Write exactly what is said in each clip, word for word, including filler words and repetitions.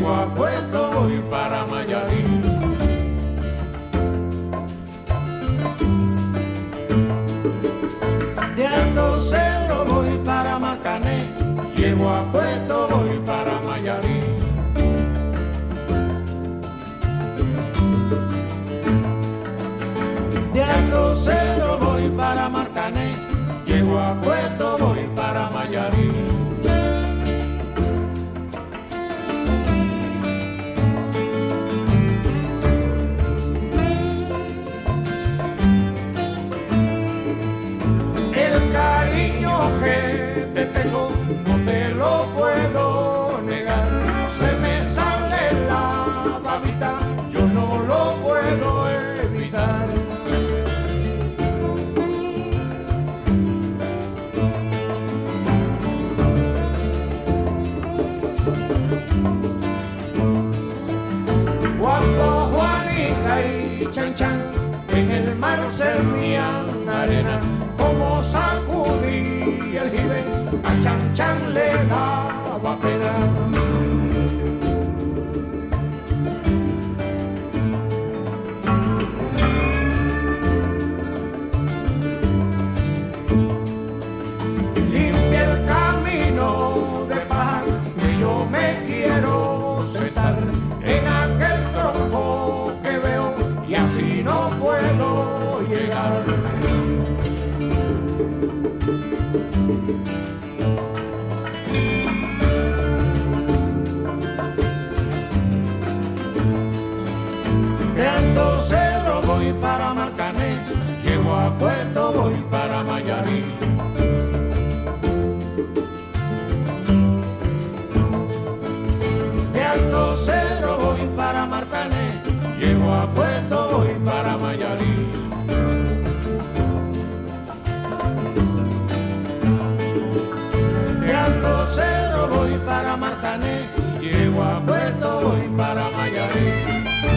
llego a Puerto, voy para Mayarí. De Alto Cedro voy para Marcané, llego a Puerto, voy para Mayarí. De Alto Cedro voy para Marcané, llego a Puerto, voy para Mayarí. El cariño que te tengo no te lo puedo negar, se me sale la babita, yo no lo puedo evitar. Cuando Juanica y Chan Chan en el mar servían arena, como sacudí el jibe, a Chan Chan le daba pena. Limpia el camino de paz que yo me quiero sentar en aquel tronco que veo y así no puedo llegar. De Alto Cedro voy para Marcané, llego a Puerto, voy para Mayarí. De Alto Cedro voy para Marcané, llego a Puerto, voy para Mayarí. De Alto Cedro voy para Marcané, llego a Puerto, voy para Mayarí.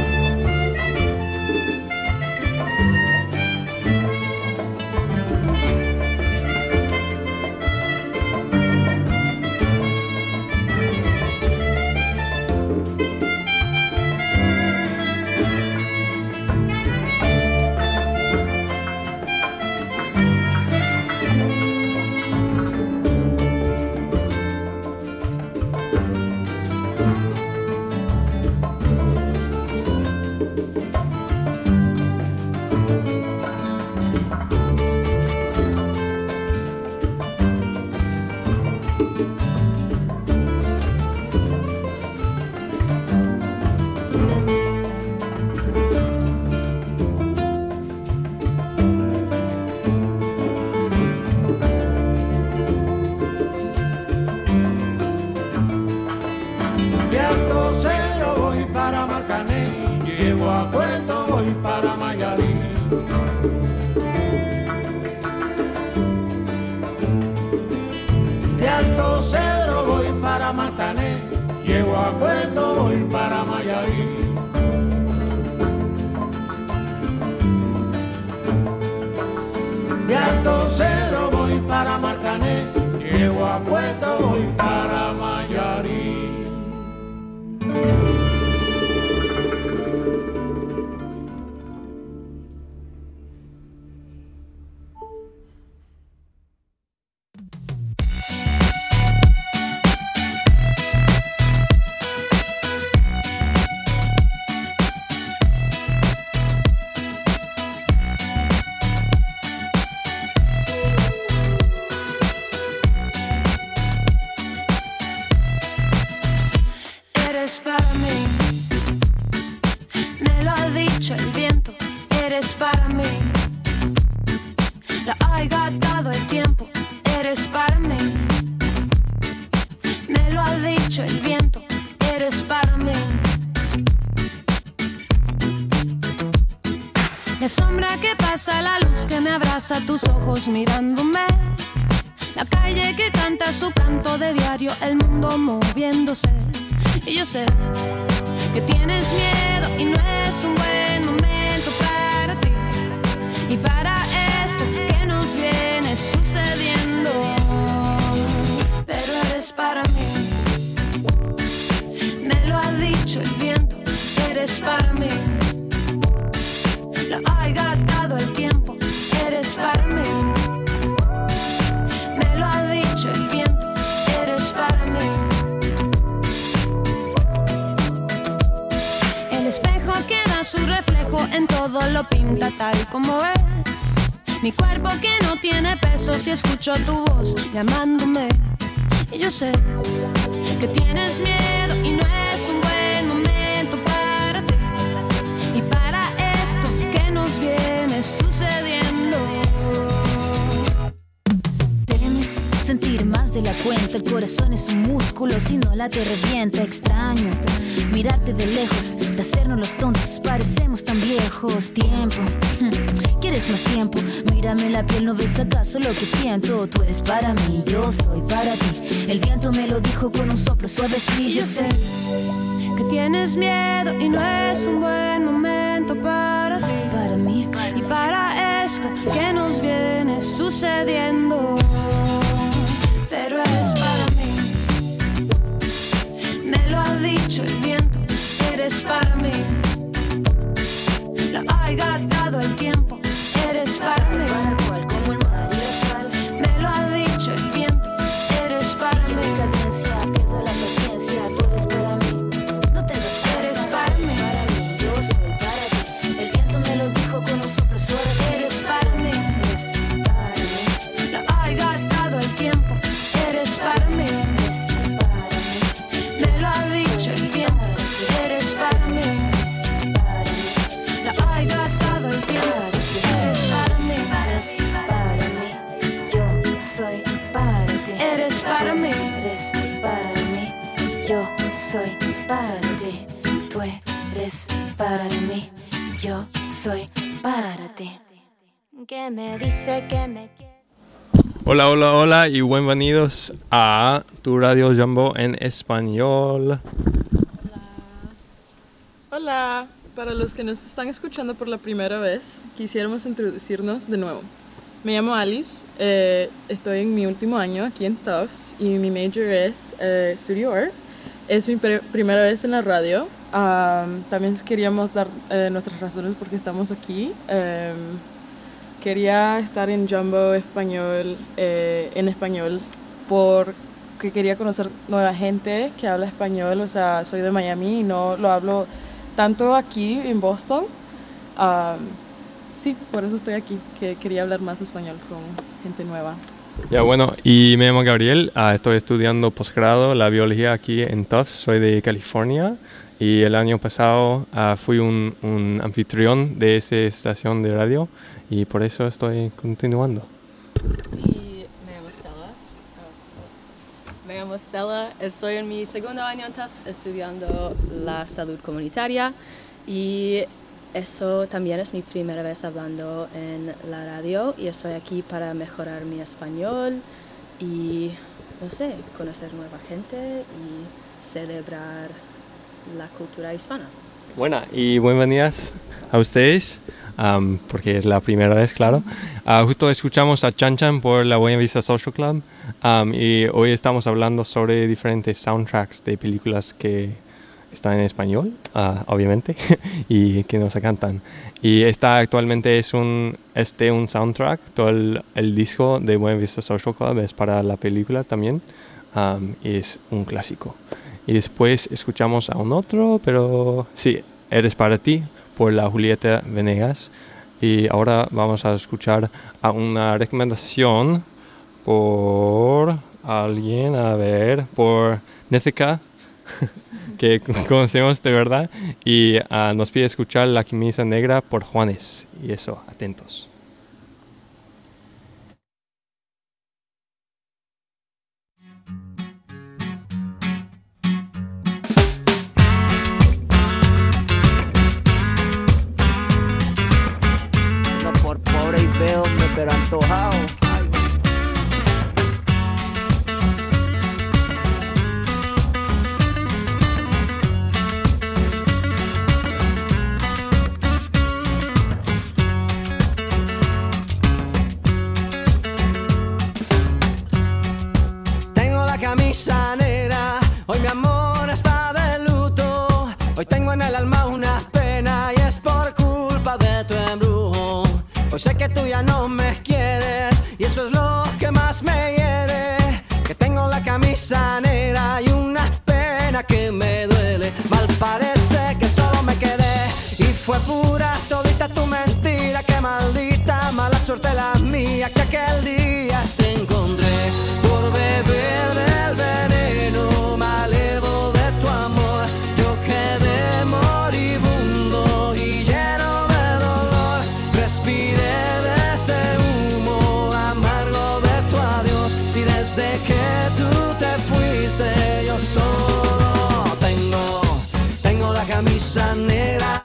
De Alto Cedro voy para Marcané, llego a Puerto, voy para Mayarí. De Alto Cedro voy para Marcané, llego a Puerto, voy para Mayarí. De Alto Cedro voy para Marcané, llego a Puerto, voy para Mayarí. La sombra que pasa, la luz que me abraza, tus ojos mirándome. La calle que canta su canto de diario, el mundo moviéndose. Y yo sé que tienes miedo y no es un buen momento para ti y para esto que nos viene sucediendo. Pero eres para mí, me lo ha dicho. eres para mí. Lo haya dado el tiempo, eres para mí. Me lo ha dicho el viento, eres para mí. El espejo que da su reflejo en todo lo pinta tal como es. Mi cuerpo que no tiene peso si escucho tu voz llamándome. Y yo sé que tienes miedo y no es un buen momento para ti y para esto que nos viene sucediendo. Temes sentir más de la cuenta, el corazón es un músculo, si no la te revienta. Extraño mirarte de lejos, de hacernos los tontos, parecemos tan viejos. Tiempo, ¿quieres más tiempo? Mírame la piel, ¿no ves acaso lo que siento? Tú eres para mí, yo soy para ti. El viento me lo dijo con un soplo suavecito. Y yo sé que tienes miedo y no es un buen momento para ti, para mí y para esto que nos viene sucediendo. Pero eres para mí, me lo ha dicho el viento, eres para mí. Lo haya dado el tiempo, eres para mí. para cual como el mar y la sal. Me lo ha dicho el viento, eres para Sigue mí. mi cadencia, pierdo la paciencia. Tú eres para mí, no tengas cara. Eres para mí. Para mí, yo soy para ti. El viento me lo dijo con un soplo suave. Eres para mí. Eres para mí, Lo haya dado el tiempo, eres para mí. eres para mí, Me lo ha dicho el viento, eres para mí. eres para mí. Lo haya dado el tiempo, eres para mí. Eres para mí, yo soy para ti. Eres para mí. Eres para mí, yo soy para ti. Tú eres para mí, yo soy para ti. Que me dice que me quiere. Hola, hola, hola y bienvenidos a tu Radio Jumbo en español. Hola, para los que nos están escuchando por la primera vez, quisiéramos introducirnos de nuevo. Me llamo Alice, eh, estoy en mi último año aquí en Tufts y mi major es eh, Studio Art. Es mi pre- primera vez en la radio. Um, también queríamos dar eh, nuestras razones por qué estamos aquí. Um, quería estar en Jumbo español, eh, en español, porque quería conocer nueva gente que habla español. O sea, soy de Miami y no lo hablo tanto aquí en Boston. Um, sí, por eso estoy aquí, que quería hablar más español con gente nueva. Ya bueno, y me llamo Gabriel, uh, estoy estudiando posgrado la biología aquí en Tufts, soy de California y el año pasado uh, fui un, un anfitrión de esta estación de radio y por eso estoy continuando. Sí, me llamo Stella. Me llamo Stella, estoy en mi segundo año en Tufts estudiando la salud comunitaria y eso también es mi primera vez hablando en la radio y estoy aquí para mejorar mi español y, no sé, conocer nueva gente y celebrar la cultura hispana. Buena, y bienvenidas a ustedes, um, porque es la primera vez, claro. Uh, justo escuchamos a Chan Chan por la Buena Vista Social Club um, y hoy estamos hablando sobre diferentes soundtracks de películas que están en español, uh, obviamente, y que nos encantan. Y esta actualmente es un, este un soundtrack, todo el, el disco de Buena Vista Social Club es para la película también, um, y es un clásico. Y después escuchamos a un otro, pero sí, Eres para ti, por la Julieta Venegas. Y ahora vamos a escuchar a una recomendación por alguien, a ver, por Nethika, que conocemos de verdad, y uh, nos pide escuchar La Camisa Negra por Juanes. Y eso, atentos. No por pobre y feo, pero antojado. Camisa negra, hoy mi amor está de luto. Hoy tengo en el alma una Pues sé que tú ya no me quieres y eso es lo que más me hiere. Que tengo la camisa negra y una pena que me duele. Mal parece que solo me quedé y fue pura todita tu mentira. Que maldita mala suerte la mía que aquel día te encontré por beber del veneno malevo de tu amor. Yo quedé moribundo y lleno de dolor. Respiré de ese humo amargo de tu adiós y desde que tú te fuiste yo solo tengo, tengo la camisa negra.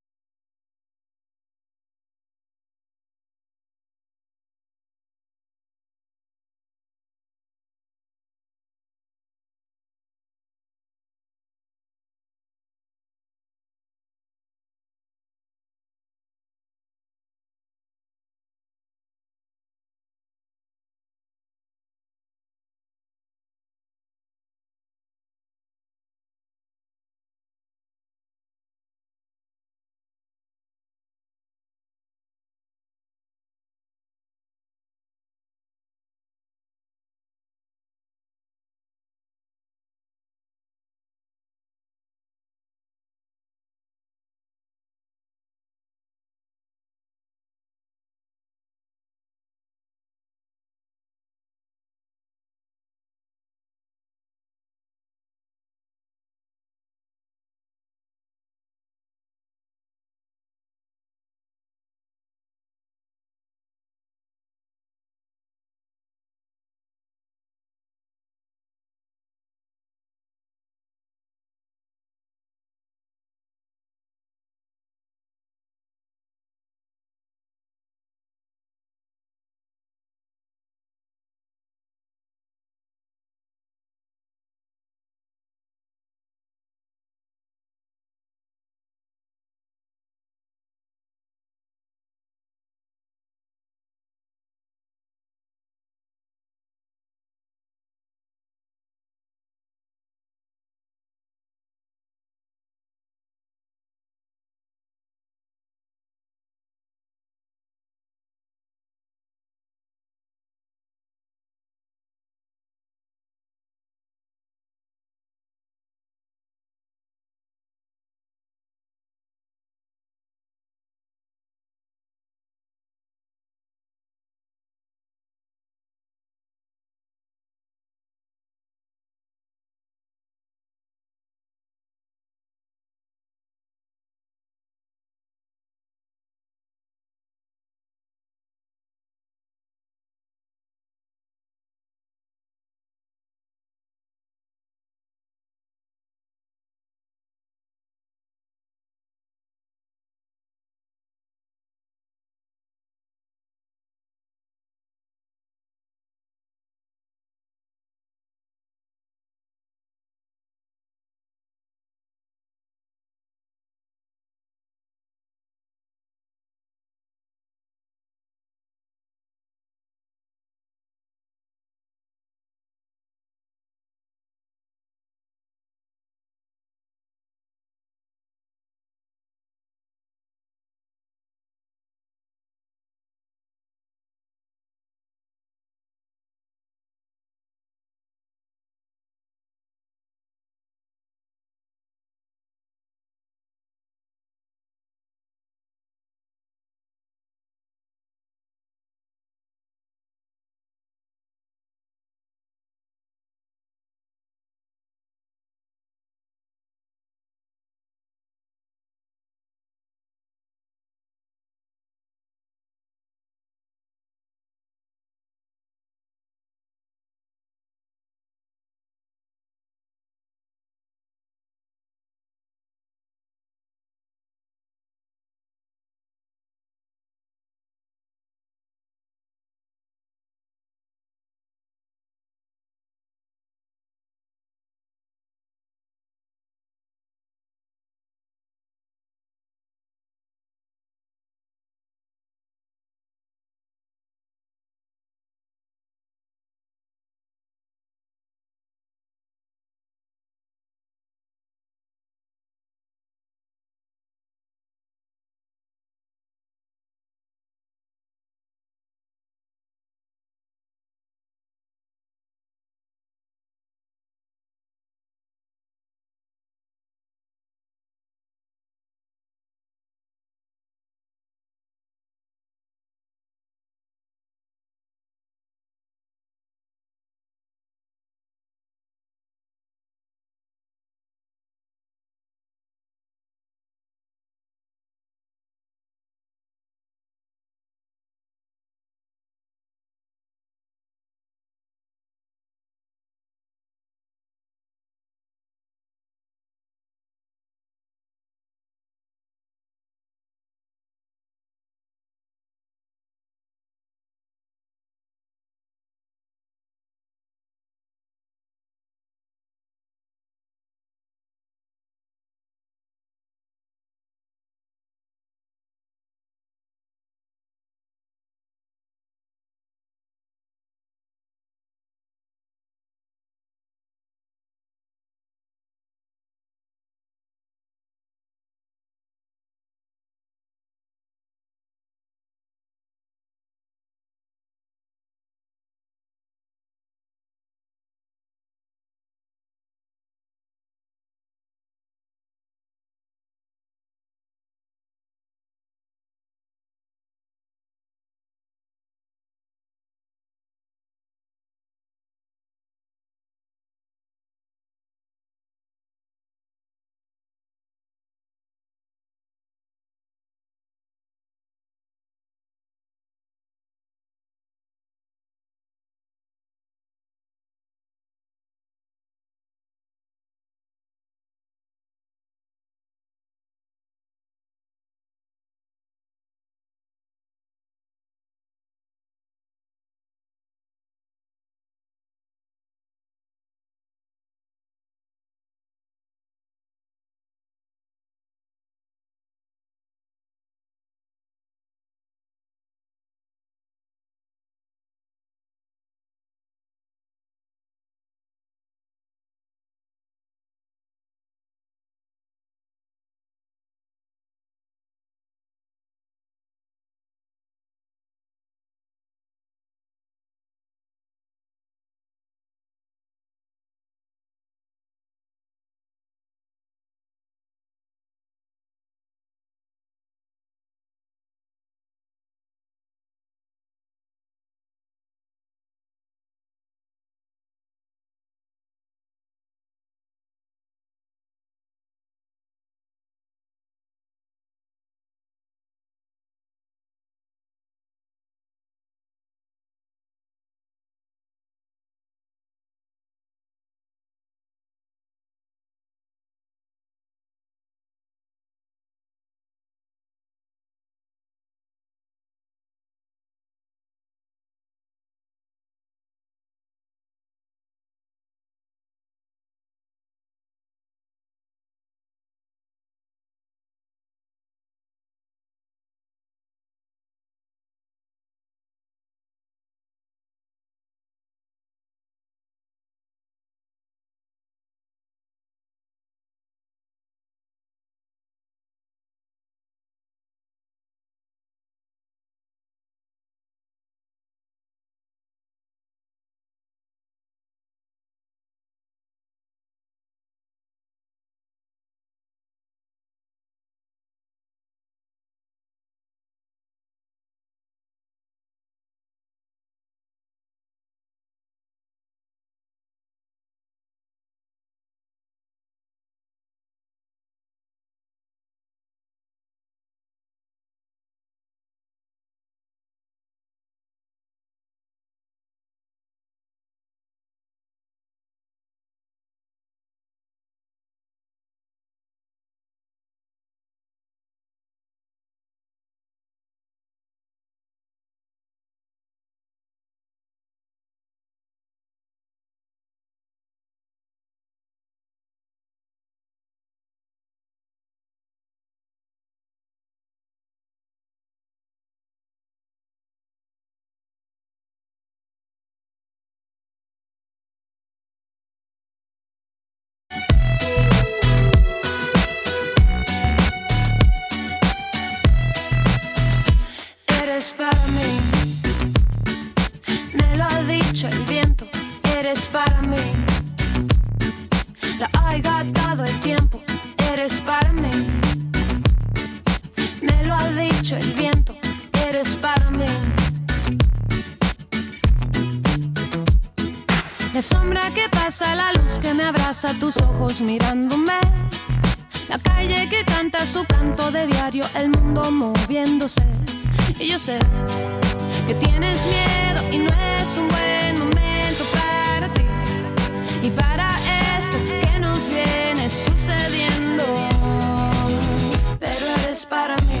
La sombra que pasa, la luz que me abraza, tus ojos mirándome. La calle que canta su canto de diario, el mundo moviéndose. Y yo sé que tienes miedo y no es un buen momento para ti. Y para esto que nos viene sucediendo. Pero eres para mí.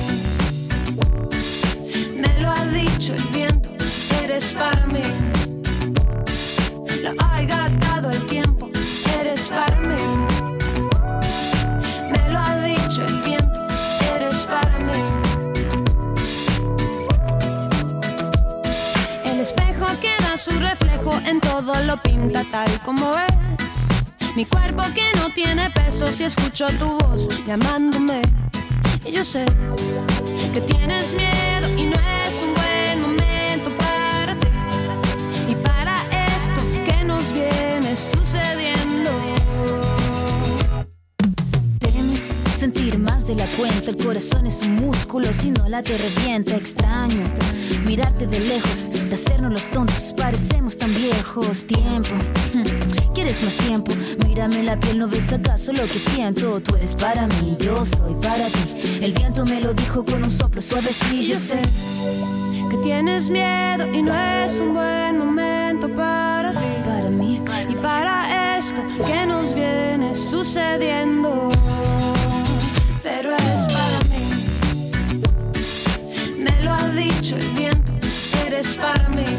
Me lo ha dicho el viento, eres para mí. Lo ha gastado el tiempo, eres para mí. Me lo ha dicho el viento, eres para mí. El espejo que da su reflejo en todo lo pinta tal como es. Mi cuerpo que no tiene peso si escucho tu voz llamándome. Y yo sé que tienes miedo y no es un buen momento para ti. Y para esto que nos viene sucediendo. Temes sentir más de la cuenta. El corazón es un músculo, si no la te revienta. Extraño mirarte de lejos, de hacernos los tontos, parecemos tan viejos. Tiempo, ¿quieres más tiempo? Mírame la piel, ¿no ves acaso lo que siento? Tú eres para mí, yo soy para ti. El viento me lo dijo con un soplo suavecillo. Y yo sé que tienes miedo y no es un buen momento para ti. Para mí y para esto que nos viene sucediendo. Pero eres para mí. Me lo ha dicho el viento, eres para mí.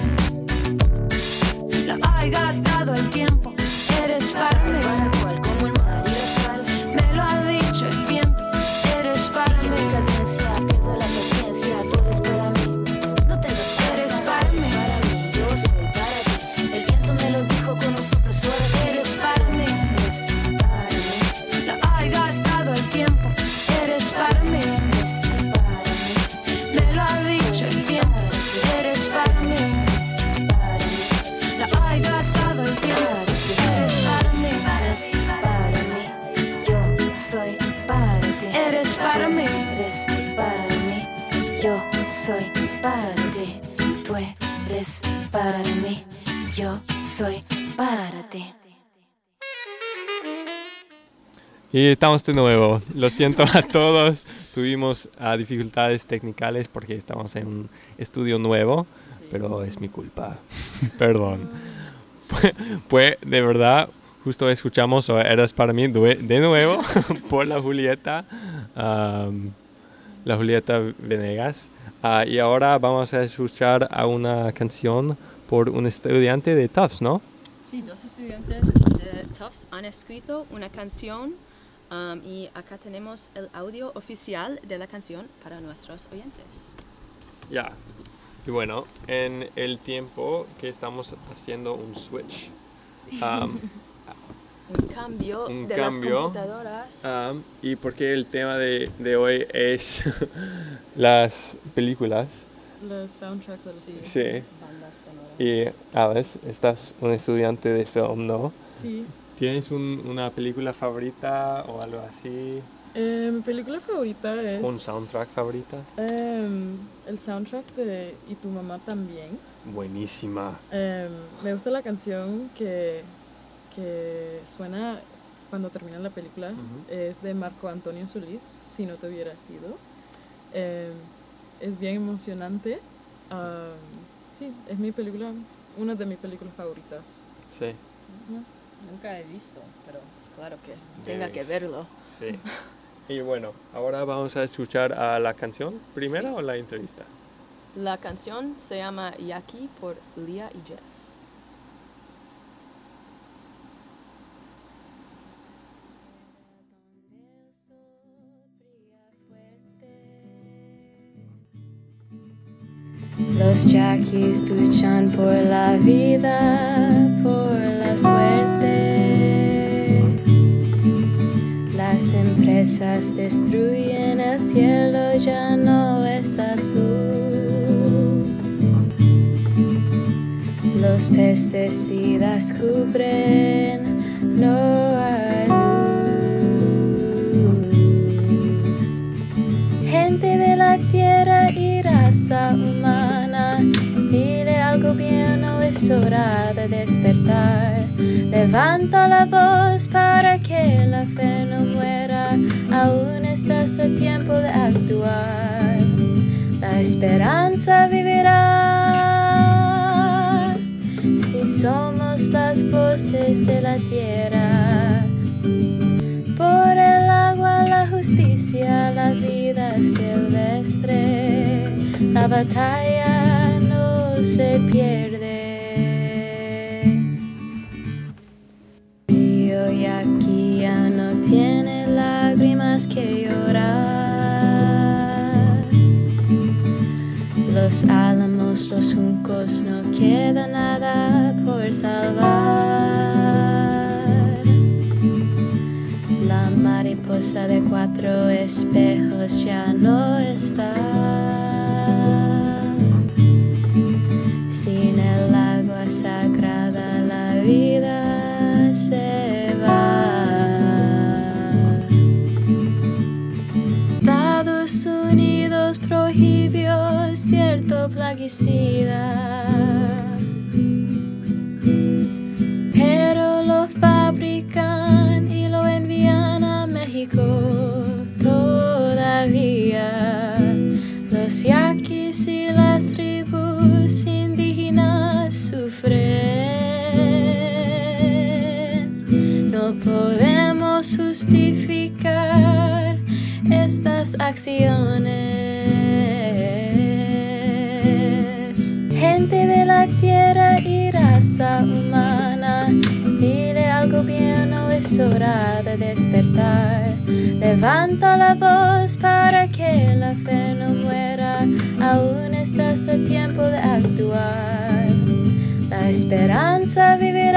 Lo ha gastado el tiempo, eres para mí. para cual como el mar y la sal. Me lo ha dicho el viento, eres para Sigue mí. mi cadencia, pierdo la paciencia. Tú eres para mí, no tengas que Eres para mí. Para mí, yo soy para ti. El viento me lo dijo con un soplo suave. Eres para mí. Eres para mí. Lo ha gastado el tiempo, eres para mí. Eres para mí. Me lo ha dicho el viento, eres para mí. Para mí. Lo ha gastado el tiempo, eres para mí. Eres para mí, yo soy para ti. Eres para mí. Eres para mí, yo soy para ti. Tú eres para mí, yo soy para ti. Y estamos de nuevo. Lo siento a todos. Tuvimos uh, dificultades técnicas porque estamos en un estudio nuevo, pero es mi culpa. Perdón. Pues, pues, de verdad, justo escuchamos o Eres para mí de, de nuevo por la Julieta, um, la Julieta Venegas. Uh, y ahora vamos a escuchar a una canción por un estudiante de Tufts, ¿no? Sí, dos estudiantes de Tufts han escrito una canción um, y acá tenemos el audio oficial de la canción para nuestros oyentes. Ya. Y bueno, en el tiempo que estamos haciendo un switch, Sí. um, Un cambio un de cambio, las computadoras. um, y porque el tema de, de hoy es las películas. Los soundtracks de los Sí. Sí. Bandas sonoras. Y Alice, estás un estudiante de film, ¿no? Sí. ¿Tienes un- una película favorita o algo así? Eh, mi película favorita es... ¿Un soundtrack favorita? em, el soundtrack de Y tu mamá también. Buenísima. Em, me gusta la canción que, que suena cuando termina la película. Ujú. Es de Marco Antonio Solís, Si no te hubiera sido. Em, es bien emocionante. Am, sí, es mi película, una de mis películas favoritas. Sí, ¿no? Nunca he visto, pero es claro que tenga que Debes. verlo. sí. Y bueno, ahora vamos a escuchar a la canción primero Sí. o la entrevista. La canción se llama Yaki por Lía y Jess. Los yaquis luchan por la vida, por la suerte. Las empresas destruyen el cielo, ya no es azul. Los pesticidas cubren, no hay luz. Gente de la tierra y raza humana, pide al gobierno es hora de despertar. Levanta la voz para que la fe no muera, aún estás a tiempo de actuar. La esperanza vivirá si somos las voces de la tierra. Por el agua, la justicia, la vida silvestre, la batalla no se pierde. Y hoy aquí ya no tiene lágrimas que llorar. Los álamos, los juncos, no queda nada por salvar. La mariposa de cuatro espejos ya no está. Sin el agua sagrada la vida se va. Estados Unidos prohibió cierto plaguicida, pero lo fabrican y lo envían a México todavía. Los yaquis y las tribus indígenas sufren. No podemos justificar estas acciones. Gente de la tierra y raza humana, dile al gobierno, es hora de despertar. Levanta la voz para que la fe no muera, aún estás a tiempo de actuar. La esperanza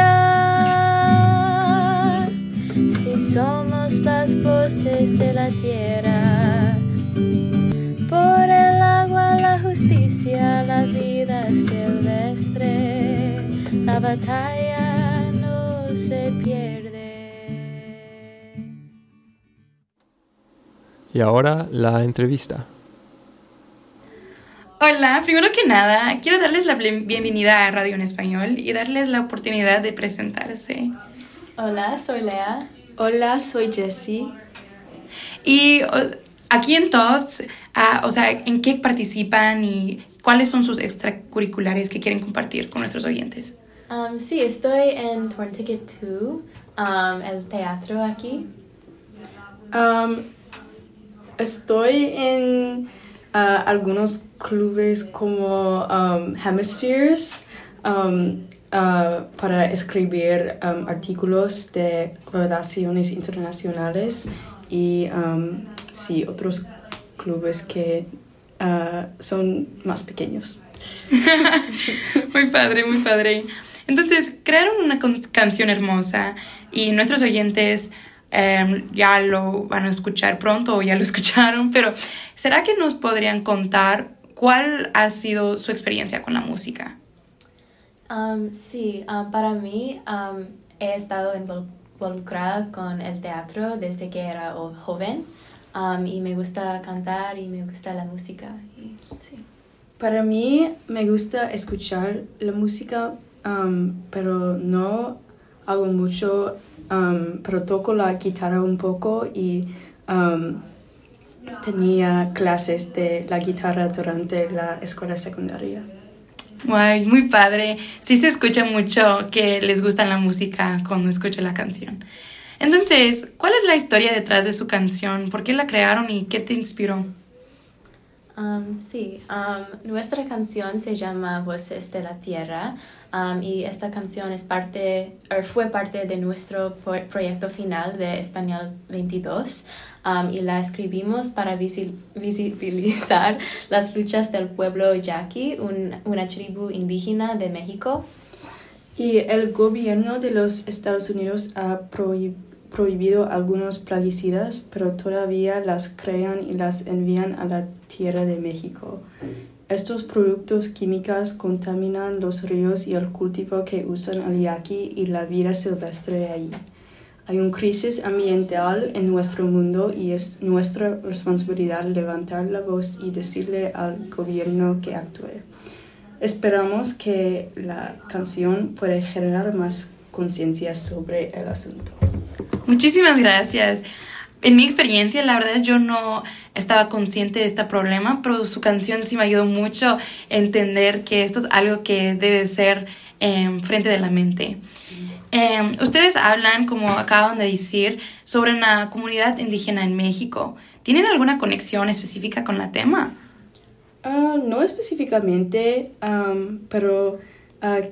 vivirá si somos las voces de la tierra. Por el agua, la justicia, la vida silvestre, la batalla no se pierde. Y ahora la entrevista. Hola, primero que nada, quiero darles la bienvenida a Radio en Español y darles la oportunidad de presentarse. Hola, soy Lea. Hola, soy Jessie. Y o, aquí en Tufts, uh, o sea, ¿en qué participan y cuáles son sus extracurriculares que quieren compartir con nuestros oyentes? Um, sí, estoy en Torn Ticket dos, um, el teatro aquí. Um, estoy en uh, algunos clubes como um, Hemispheres um, uh, para escribir um, artículos de relaciones internacionales y um, sí, otros clubes que uh, son más pequeños. Muy padre, muy padre. Entonces, crearon una con- canción hermosa y nuestros oyentes um, ya lo van a escuchar pronto o ya lo escucharon, pero ¿será que nos podrían contar cuál ha sido su experiencia con la música? Um, sí, uh, para mí um, he estado involucrada con el teatro desde que era joven um, y me gusta cantar y me gusta la música. Y, sí. Para mí me gusta escuchar la música, um, pero no hago mucho, um, pero toco la guitarra un poco y um, tenía clases de la guitarra durante la escuela secundaria. Guay, muy padre. Sí se escucha mucho que les gusta la música cuando escuchan la canción. Entonces, ¿cuál es la historia detrás de su canción? ¿Por qué la crearon y qué te inspiró? Um, sí, um, nuestra canción se llama Voces de la Tierra um, y esta canción es parte, or fue parte de nuestro pro- proyecto final de Español veintidós um, y la escribimos para visi- visibilizar las luchas del pueblo yaqui, un, una tribu indígena de México. Y el gobierno de los Estados Unidos ha prohibido prohibido algunos plaguicidas, pero todavía las crean y las envían a la tierra de México. Estos productos químicos contaminan los ríos y el cultivo que usan el yaqui y la vida silvestre allí. Hay una crisis ambiental en nuestro mundo y es nuestra responsabilidad levantar la voz y decirle al gobierno que actúe. esperamos que la canción pueda generar más conciencia sobre el asunto. Muchísimas gracias. En mi experiencia, la verdad, yo no estaba consciente de este problema, pero su canción sí me ayudó mucho a entender que esto es algo que debe ser eh, frente de la mente. Eh, ustedes hablan, como acaban de decir, sobre una comunidad indígena en México. ¿Tienen alguna conexión específica con el tema? Uh, no específicamente, um, pero uh,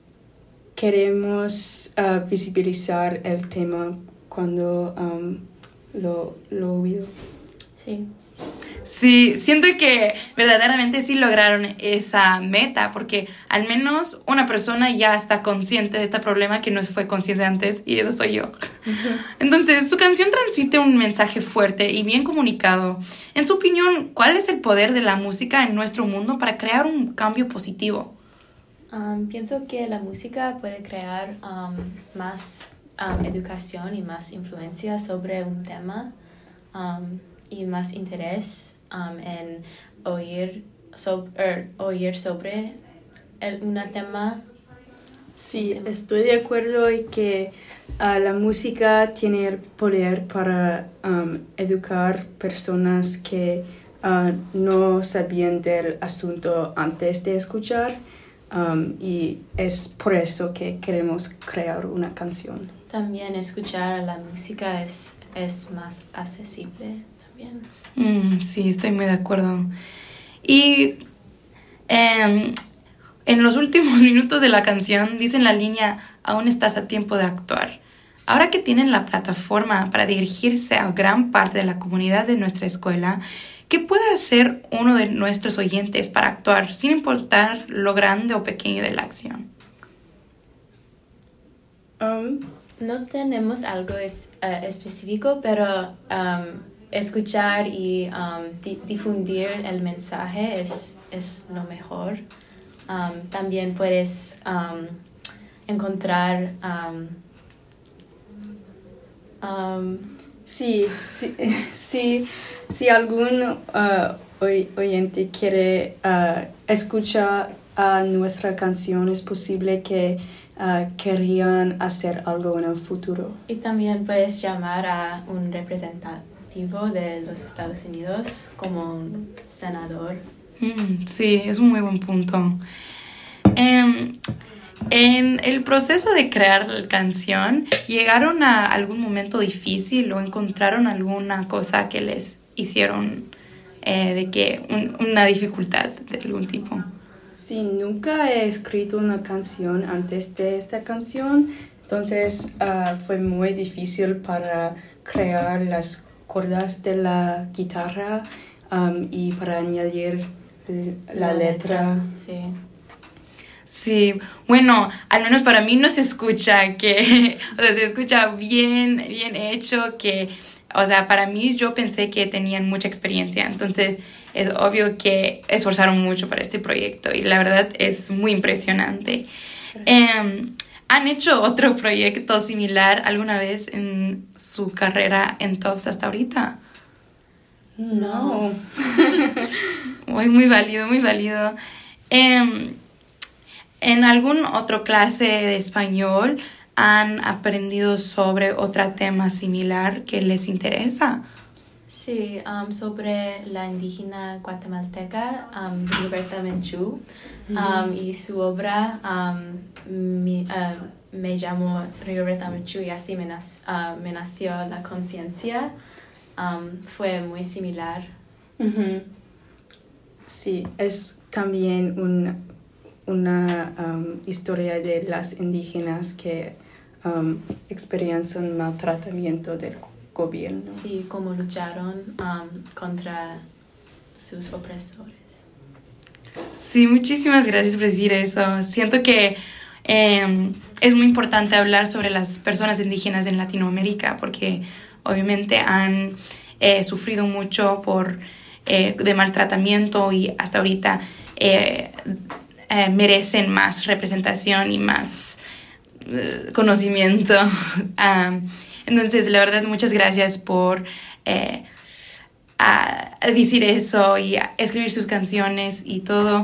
queremos uh, visibilizar el tema cuando um, lo, lo oído. Sí. Sí, siento que verdaderamente sí lograron esa meta, porque al menos una persona ya está consciente de este problema que no fue consciente antes, y eso soy yo. Uh-huh. Entonces, su canción transmite un mensaje fuerte y bien comunicado. En su opinión, ¿cuál es el poder de la música en nuestro mundo para crear un cambio positivo? Um, pienso que la música puede crear um, más um, educación y más influencia sobre un tema. Um, y más interés um, en oír, so, er, oír sobre el, un tema. Sí, tema. Estoy de acuerdo en que uh, la música tiene el poder para um, educar personas que uh, no sabían del asunto antes de escuchar, um, y es por eso que queremos crear una canción. También escuchar la música es, es más accesible. Bien. Mm, sí, estoy muy de acuerdo. Y eh, en los últimos minutos de la canción dicen la línea: aún estás a tiempo de actuar. Ahora que tienen la plataforma para dirigirse a gran parte de la comunidad de nuestra escuela, ¿qué puede hacer uno de nuestros oyentes para actuar sin importar lo grande o pequeño de la acción? Um, no tenemos algo es, uh, específico, pero Um, escuchar y um, di- difundir el mensaje es, es lo mejor. Um, también puedes um, encontrar... Um, um, sí, sí, sí, si algún uh, oy- oyente quiere uh, escuchar uh, nuestra canción, es posible que uh, querían hacer algo en el futuro. Y también puedes llamar a un representante de los Estados Unidos como un senador. Mm, sí, es un muy buen punto. Eh, en el proceso de crear la canción, ¿llegaron a algún momento difícil o encontraron alguna cosa que les hicieron eh, de que un, una dificultad de algún tipo? Sí, nunca he escrito una canción antes de esta canción, entonces uh, fue muy difícil para crear las cuerdas de la guitarra um, y para añadir la, la letra. letra. Sí. Sí, bueno, al menos para mí no se escucha que, o sea, se escucha bien, bien hecho, que, o sea, para mí yo pensé que tenían mucha experiencia, entonces es obvio que esforzaron mucho para este proyecto y la verdad es muy impresionante. Eh, ¿Han hecho otro proyecto similar alguna vez en su carrera en Tufts hasta ahorita? No. Muy, muy válido, muy válido. Eh, ¿En algún otro clase de español han aprendido sobre otro tema similar que les interesa? Sí, um, sobre la indígena guatemalteca, um, Rigoberta Menchú, um, mm-hmm. y su obra um, mi, uh, Me llamo Rigoberta Menchú y así me, nac- uh, me nació la conciencia. Um, fue muy similar. Mm-hmm. Sí, es también un, una um, historia de las indígenas que um, experiencian maltratamiento del gobierno. Sí, cómo lucharon um, contra sus opresores. Sí, muchísimas gracias por decir eso. Siento que eh, es muy importante hablar sobre las personas indígenas en Latinoamérica porque obviamente han eh, sufrido mucho por, eh, de maltratamiento y hasta ahorita eh, eh, merecen más representación y más eh, conocimiento. um, Entonces, la verdad, muchas gracias por eh, a, a decir eso y a escribir sus canciones y todo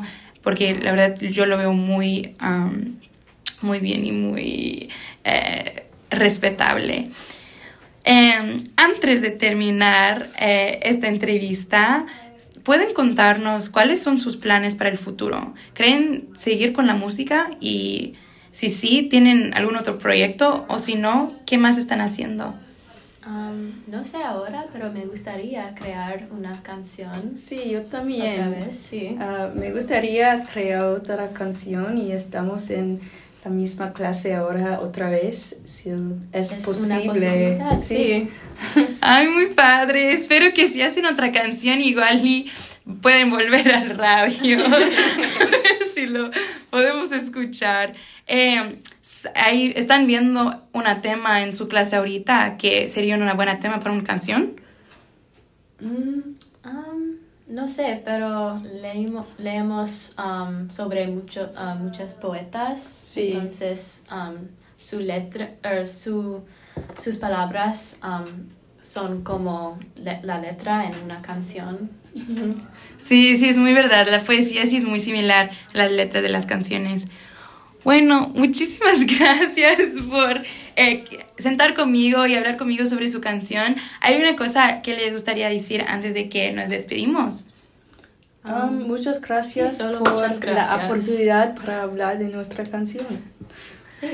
porque la verdad yo lo veo muy, um, muy bien y muy eh, respetable. Eh, antes de terminar eh, esta entrevista, ¿pueden contarnos cuáles son sus planes para el futuro? ¿Creen seguir con la música? Y si sí, ¿tienen algún otro proyecto? O si no, ¿qué más están haciendo? Um, no sé ahora, pero me gustaría crear una canción. Sí, yo también. Otra vez, sí. Uh, me gustaría crear otra canción y estamos en la misma clase ahora otra vez, si es, es posible. Una posibilidad, sí. sí. Ay, muy padre. Espero que si hacen otra canción igual y pueden volver al radio. A ver si lo podemos escuchar. Eh, ahí están viendo un tema en su clase ahorita que sería una buena tema para una canción. Mm, um, no sé, pero leímos, leemos um, sobre mucho, uh, muchas poetas. Sí. Entonces, um, su letra, er, su, sus palabras um, son como le, la letra en una canción. Sí, sí, es muy verdad. La poesía sí es muy similar a las letras de las canciones. Bueno, muchísimas gracias por eh, sentar conmigo y hablar conmigo sobre su canción. ¿Hay una cosa que les gustaría decir antes de que nos despedimos? Um, muchas gracias sí, solo por muchas gracias. la oportunidad para hablar de nuestra canción. Sí.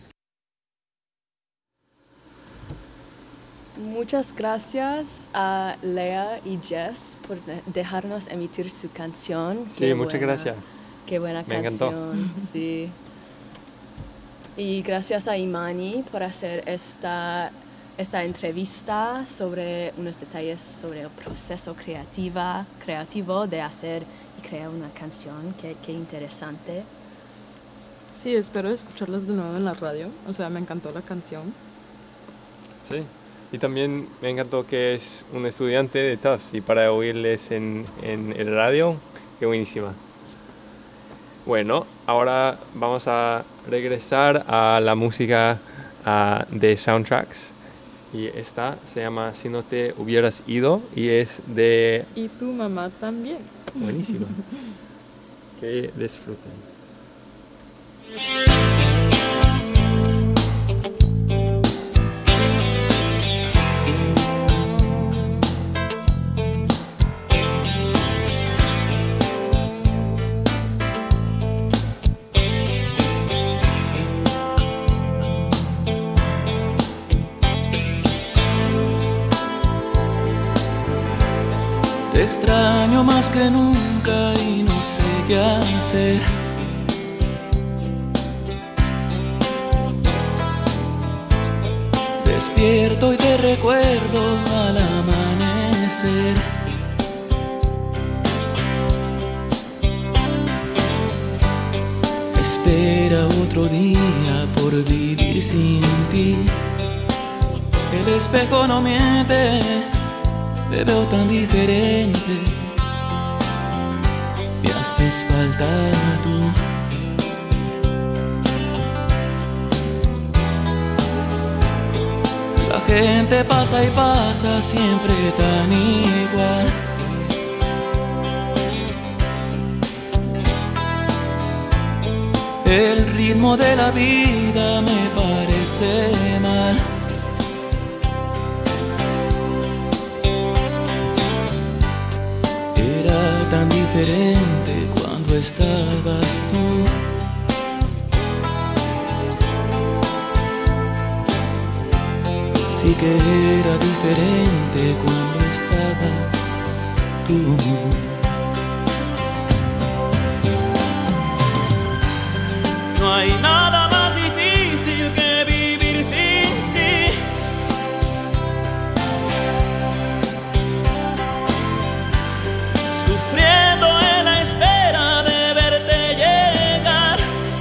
Muchas gracias a Lea y Jess por de- dejarnos emitir su canción. Sí, Qué muchas buena, gracias. Qué buena Me encantó. canción, sí. Y gracias a Imani por hacer esta, esta entrevista sobre unos detalles sobre el proceso creativa, creativo de hacer y crear una canción. Qué, qué interesante. Sí, espero escucharlas de nuevo en la radio. O sea, me encantó la canción. Sí. Y también me encantó que es un estudiante de Tufts y para oírles en, en el radio, qué buenísima. Bueno, ahora vamos a regresar a la música uh, de Soundtracks. Y esta se llama Si no te hubieras ido y es de... Y tu mamá también. Buenísima. Que disfruten. Te extraño más que nunca y no sé qué hacer. Despierto y te recuerdo al amanecer. Espera otro día por vivir sin ti. El espejo no miente, te veo tan diferente. Me haces falta tú. La gente pasa y pasa siempre tan igual. El ritmo de la vida me parece mal. Era tan diferente cuando estabas tú. Sí que era diferente cuando estabas tú. No hay nada más difícil que vivir sin ti. Sufriendo en la espera de verte llegar.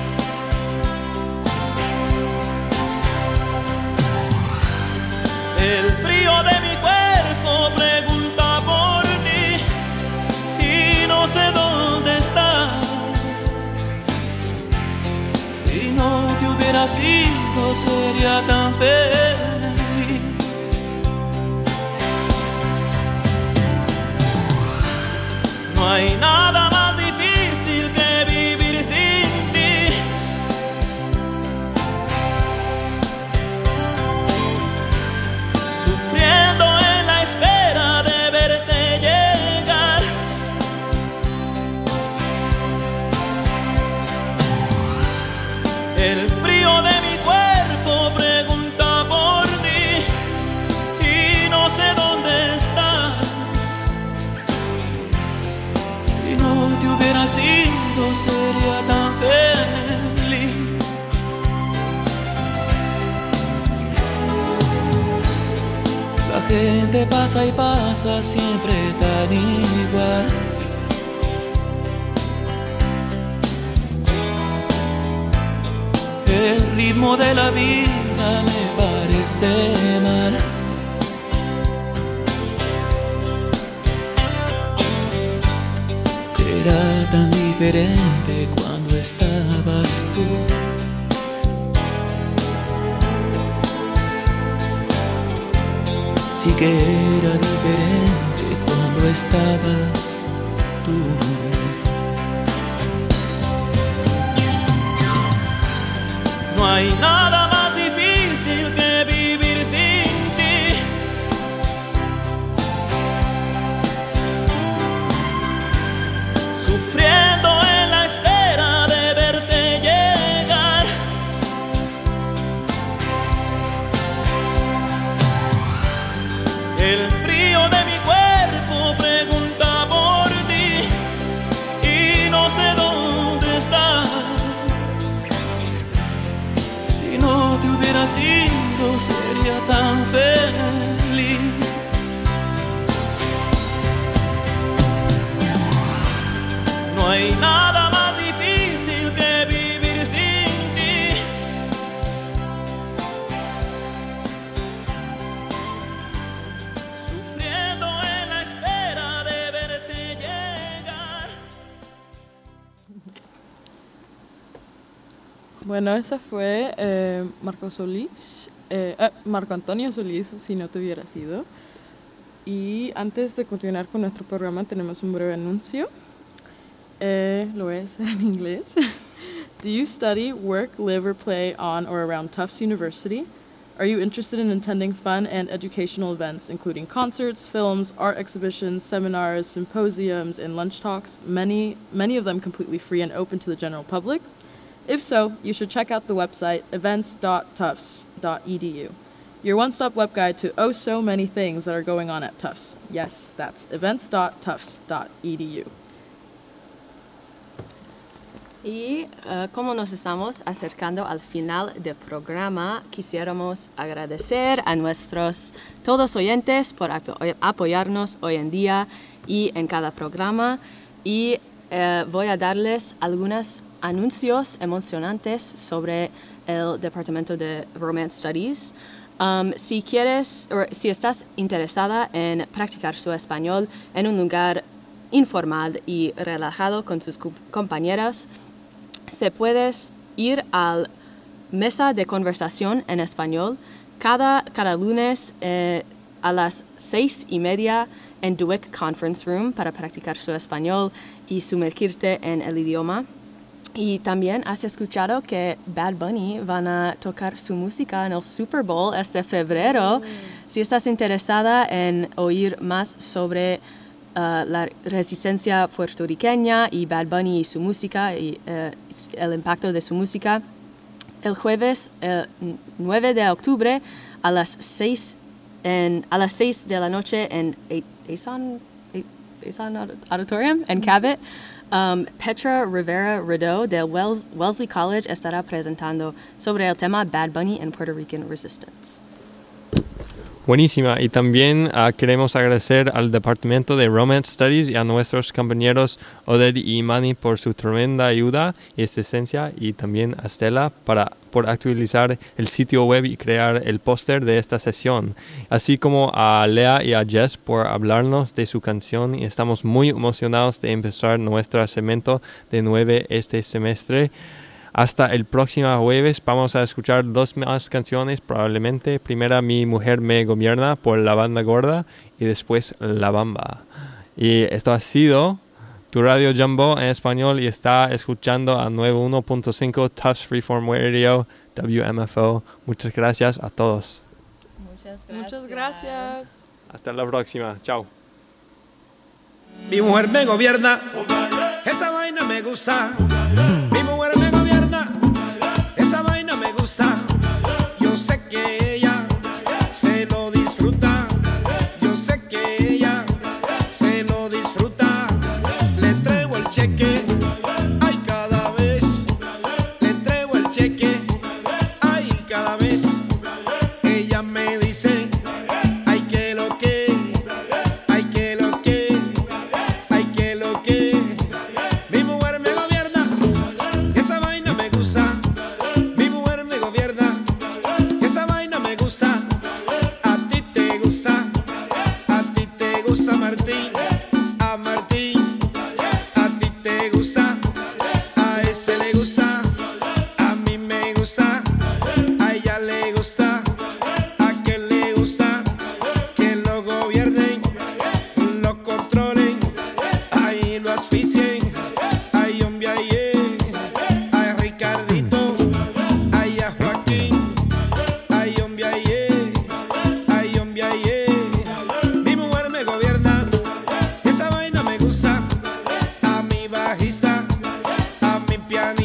El frío de mi cuerpo pregunta por ti y no sé dónde estás. Si no te hubieras ido sería tan feliz. No hay nada más difícil que El frío de mi cuerpo pregunta por ti y no sé dónde estás. Si no te hubieras ido sería tan feliz. La gente pasa y pasa siempre tan igual. El ritmo de la vida me parece mal. Era tan diferente cuando estabas tú. Sí que era diferente cuando estabas tú. No hay nada más difícil que vivir sin ti. Sufriendo en la espera de verte llegar. El frío de mi cuerpo pregunta por ti y no sé dónde estás. Si no te hubieras ido sería tan feliz. No hay nada más difícil que vivir sin ti. Sufriendo en la espera de verte llegar. Bueno, esa fue eh, Marco Solís, eh, eh, Marco Antonio Solís, si no te hubiera sido. Y antes de continuar con nuestro programa tenemos un breve anuncio. Eh, lo voy a hacer en inglés. Do you study, work, live, or play on or around Tufts University? Are you interested in attending fun and educational events, including concerts, films, art exhibitions, seminars, symposiums, and lunch talks, many, many of them completely free and open to the general public? If so, you should check out the website events dot tufts dot e d u, your one-stop web guide to oh so many things that are going on at Tufts. Yes, that's events dot tufts dot e d u. Y uh, como nos estamos acercando al final del programa, quisiéramos agradecer a nuestros todos oyentes por apo apoyarnos hoy en día y en cada programa. Y uh, voy a darles algunos anuncios emocionantes sobre el Departamento de Romance Studies. Um, si quieres, o si estás interesada en practicar su español en un lugar informal y relajado con sus compañeras, se puedes ir al mesa de conversación en español cada, cada lunes eh, a las seis y media en Duick Conference Room para practicar su español y sumergirte en el idioma. Y también has escuchado que Bad Bunny van a tocar su música en el Super Bowl este febrero. Mm. Si estás interesada en oír más sobre Uh, la resistencia puertorriqueña y Bad Bunny y su música y uh, el impacto de su música, el jueves uh, nueve de octubre a las seis en, a las seis de la noche en Ason Auditorium en Cabot, um, Petra Rivera Rideau del Wells, Wellesley College estará presentando sobre el tema Bad Bunny and Puerto Rican Resistance. Buenísima. Y también uh, queremos agradecer al Departamento de Romance Studies y a nuestros compañeros Oded y Imani por su tremenda ayuda y asistencia, y también a Stella para, por actualizar el sitio web y crear el póster de esta sesión, así como a Lea y a Jess por hablarnos de su canción, y estamos muy emocionados de empezar nuestro segmento de nueve este semestre. Hasta el próximo jueves vamos a escuchar dos más canciones probablemente. Primera, Mi Mujer Me Gobierna por La Banda Gorda, y después La Bamba. Y esto ha sido tu Radio Jumbo en español, y está escuchando a noventa y uno punto cinco Tufts Freeform Radio W M F O. Muchas gracias a todos. Muchas gracias. Muchas gracias. Hasta la próxima. Chao. Mi mujer me gobierna, esa vaina me gusta. Mi mujer me gobierna, esa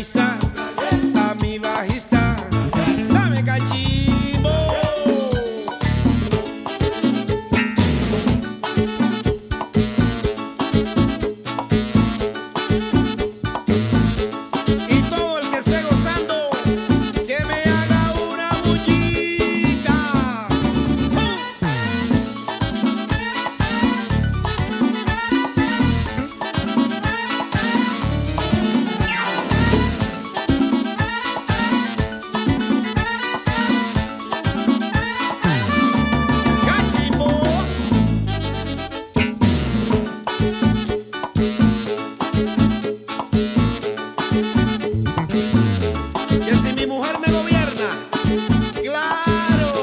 pianista, a mi bajista, dame cachimbo. Y todo el que esté gozando, que me haga una bullita. Que si mi mujer me gobierna, claro.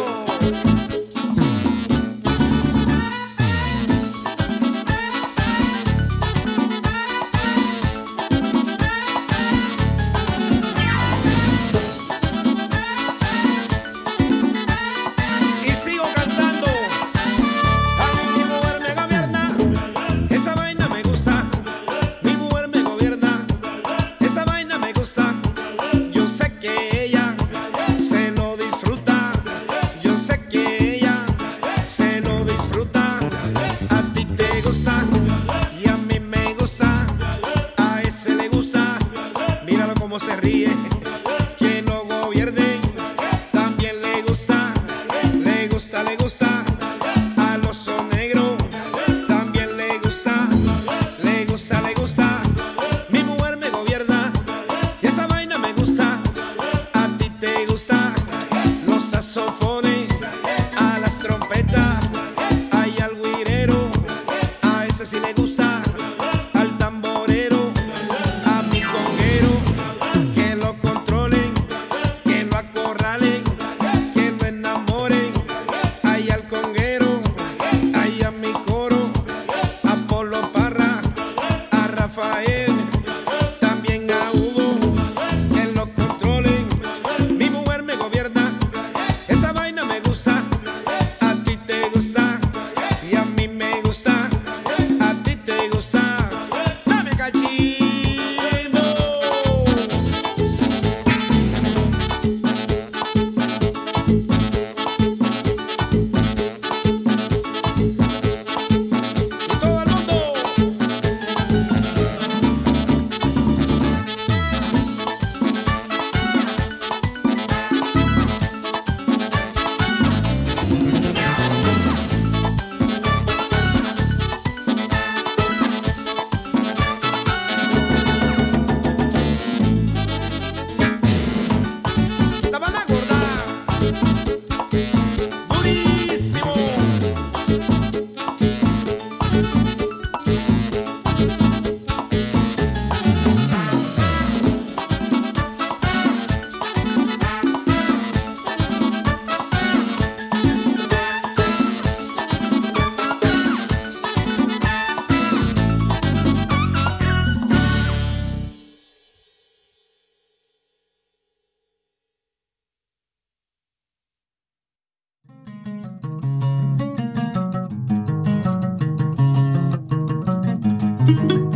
Y sigo cantando. A mi mujer me gobierna, esa vaina me gusta. Mi mujer me gobierna, esa vaina me gusta. Yo sé que ella se lo disfruta. Yo sé que ella se lo disfruta. A ti te gusta y a mí me gusta. A ese le gusta. Míralo cómo se ríe. Que lo gobierne. También le gusta. Le gusta, le gusta. Al oso negro también le gusta. Le gusta, le gusta. Mi mujer me gobierna. Y esa vaina me gusta. A ti te gusta. Los saxofones, a las trompetas, hay al güirero, a ese sí le gusta. Al tamborero, a mi conguero, que lo controlen, que lo acorralen, que lo enamoren. Hay al conguero, hay a mi coro, a Polo Parra, a Rafael, también a Hugo, que lo controlen. Mi mujer me gobierna, esa vaina me gusta. A ti te gusta y a mí me gusta. A ti te gusta, dame cachimbo. Y todo el mundo. La banda gorda, durísimo. Thank you.